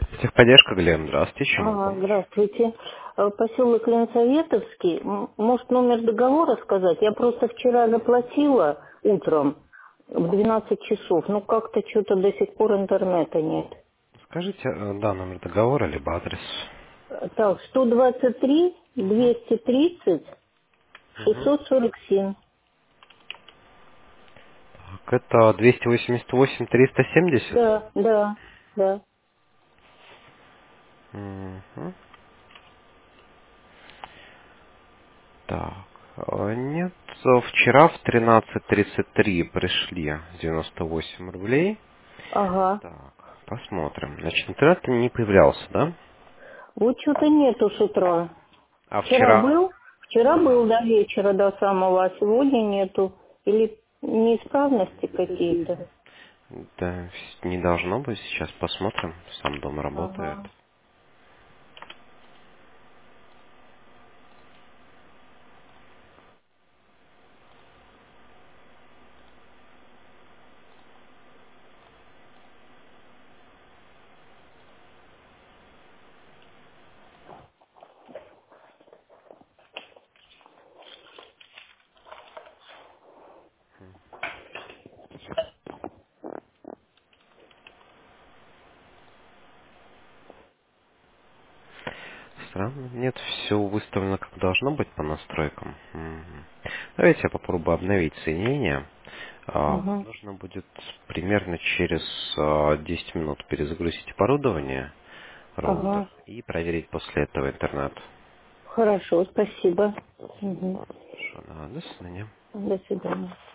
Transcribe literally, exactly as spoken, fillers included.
Техподдержка, Глен, здравствуйте, чем могу Ага, помочь? здравствуйте. Э, Поселок Ленсоветовский. М, Может, номер договора сказать? Я просто вчера заплатила утром в двенадцать часов. Ну, как-то что-то до сих пор интернета нет. Скажите, э, да, номер договора, либо адрес. Э, Так, сто двадцать три, двести тридцать, Мгм. шестьсот сорок семь. Так, это двести восемьдесят восемь триста семьдесят. Да, да, да. Мгм. Так, э, нет, э, вчера в тринадцать тридцать три пришли девяносто восемь рублей. Ага. Так, посмотрим. Значит, интернет не появлялся, да? Вот что-то нету с утра. А Вчера вчера... был, вчера был Ага. до вечера, до самого, а сегодня нету. Или неисправности какие-то. Да, не должно быть. Сейчас посмотрим. Сам дом работает. Ага. Странно. Нет, все выставлено как должно быть по настройкам. Мгм. Давайте я попробую обновить соединение. А, Угу. Нужно будет примерно через а, десять минут перезагрузить оборудование, роутер, Ага. и проверить после этого интернет. Хорошо, спасибо. Угу. Хорошо, да, до свидания. До свидания.